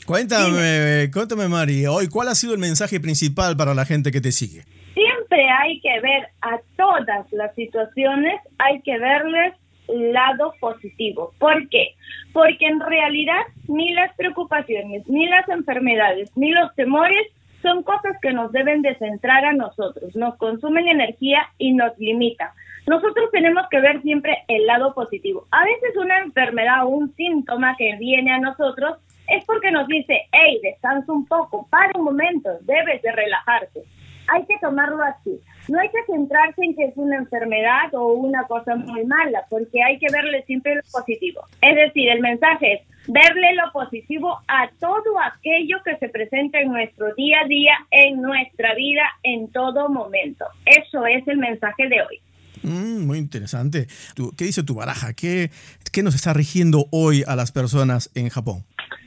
Cuéntame, Mari, hoy, ¿cuál ha sido el mensaje principal para la gente que te sigue? Siempre hay que ver a todas las situaciones, hay que verles lado positivo. ¿Por qué? Porque en realidad ni las preocupaciones, ni las enfermedades, ni los temores son cosas que nos deben de centrar a nosotros, nos consumen energía y nos limitan. Nosotros tenemos que ver siempre el lado positivo. A veces una enfermedad o un síntoma que viene a nosotros es porque nos dice, hey, descansa un poco, para un momento, debes de relajarte. Hay que tomarlo así. No hay que centrarse en que es una enfermedad o una cosa muy mala, porque hay que verle siempre lo positivo. Es decir, el mensaje es verle lo positivo a todo aquello que se presenta en nuestro día a día, en nuestra vida, en todo momento. Eso es el mensaje de hoy. Muy interesante. ¿Qué dice tu baraja? ¿Qué nos está rigiendo hoy a las personas en Japón?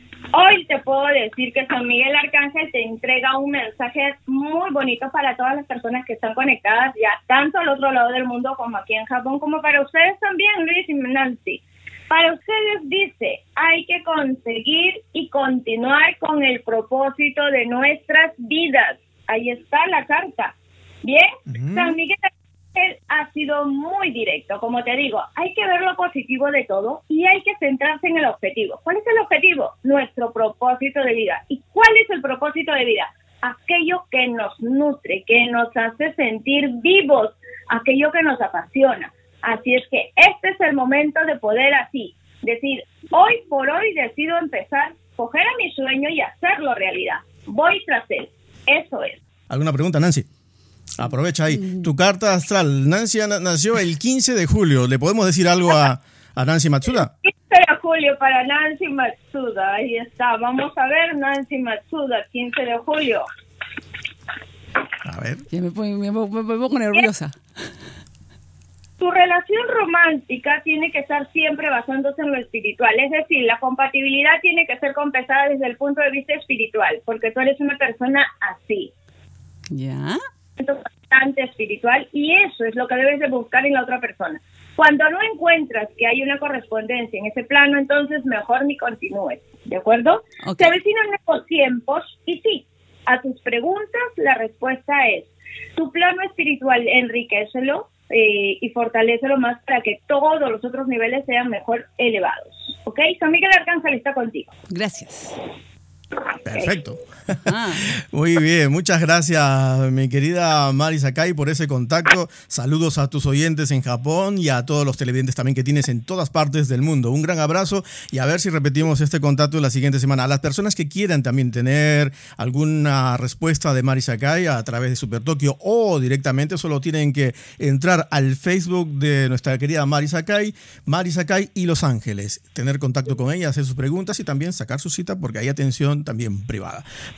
Hoy te puedo decir que San Miguel Arcángel te entrega un mensaje muy bonito para todas las personas que están conectadas ya tanto al otro lado del mundo como aquí en Japón, como para ustedes también, Luis y Nancy. Para ustedes dice, hay que conseguir y continuar con el propósito de nuestras vidas. Ahí está la carta. Bien, San Miguel ha sido muy directo, como te digo, hay que ver lo positivo de todo y hay que centrarse en el objetivo. ¿Cuál es el objetivo? Nuestro propósito de vida. ¿Y cuál es el propósito de vida? Aquello que nos nutre, que nos hace sentir vivos, aquello que nos apasiona. Así es que este es el momento de poder así decir, hoy por hoy decido empezar, coger a mi sueño y hacerlo realidad. Voy tras él. Eso es. ¿Alguna pregunta, Nancy? Aprovecha ahí. Tu carta astral. Nancy nació el 15 de julio. ¿Le podemos decir algo a Nancy Matsuda? 15 de julio para Nancy Matsuda. Ahí está. Vamos a ver, Nancy Matsuda, 15 de julio. A ver. Ya me pongo nerviosa. Tu relación romántica tiene que estar siempre basándose en lo espiritual. Es decir, la compatibilidad tiene que ser compensada desde el punto de vista espiritual, porque tú eres una persona así. ¿Ya? Bastante espiritual, y eso es lo que debes de buscar en la otra persona. Cuando no encuentras que hay una correspondencia en ese plano, entonces mejor ni continúes, ¿de acuerdo? Okay. Se avecinan nuevos tiempos y sí, a tus preguntas la respuesta es tu plano espiritual, enriquécelo y fortalécelo más para que todos los otros niveles sean mejor elevados, ¿ok? San Miguel Arcángel está contigo. Gracias. Perfecto. Muy bien, muchas gracias, mi querida Mari Sakai, por ese contacto. Saludos a tus oyentes en Japón y a todos los televidentes también que tienes en todas partes del mundo. Un gran abrazo y a ver si repetimos este contacto la siguiente semana. A las personas que quieran también tener alguna respuesta de Mari Sakai a través de Super Tokio o directamente, solo tienen que entrar al Facebook de nuestra querida Mari Sakai y Los Ángeles, tener contacto con ella, hacer sus preguntas y también sacar su cita porque hay atención también privada.